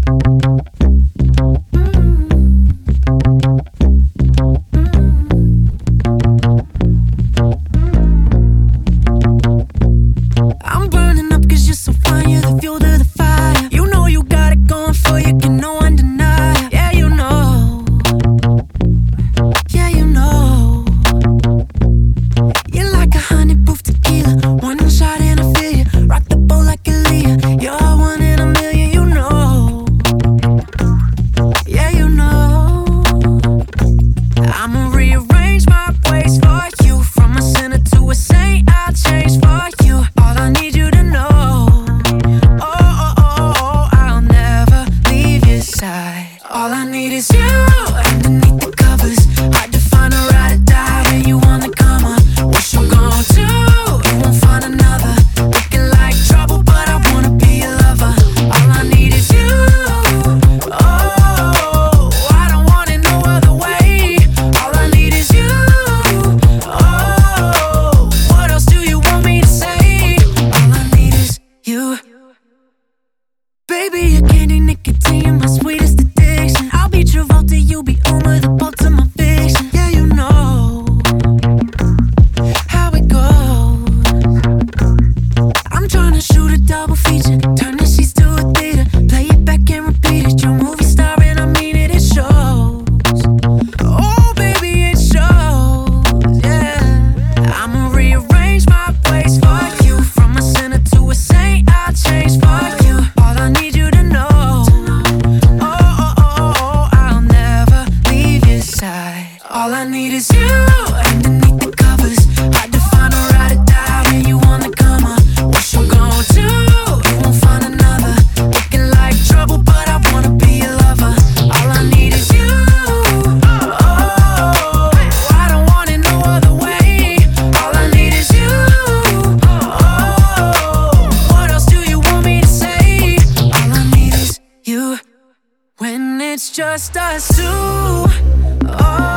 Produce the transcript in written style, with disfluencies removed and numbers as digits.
I'm burning up cause you're so fine, you're the fuel to the fire. You know you got it going for you, can no one deny it. Yeah, you know. Yeah, you know. You're like a honey-proof tequila, one shot and I feel you. Rock the boat like a Leah, you're one in a million, you know. Yeah, you know. I'ma rearrange my ways for you. From a sinner to a saint, I'll change for you. All I need you to know, I'll never leave your side. All I need is you underneath the covers. Hard to find a ride or die when you on the come on. What you gon' do? You won't find another. Looking like trouble, but I wanna be your lover. All I need is you. Oh, I don't want it no other way. All I need is you. Oh, what else do you want me to say? All I need is you. Baby, you're candy, nicotine, my sweetest addiction. I'll be Travolta, you be Uma, the bolt to my fiction. Yeah, you know how it goes. I'm tryna shoot a double feature, turn the sheets to a theater, play it back and repeat it. You're a movie star and I mean it, it shows. Oh, baby, it shows, yeah. I'ma rearrange my ways for you. From a sinner to a saint, I'll change for you. All I need you to know, I'll never leave your side. All I need is you underneath the covers. Hard to find a ride or die when you on the come on. What you gon' do? You won't find another. Looking like trouble, but I wanna be your lover. All I need is you. Oh, I don't want it no other way. All I need is you. Oh, what else do you want me to say? All I need is you. When it's just us two. Oh,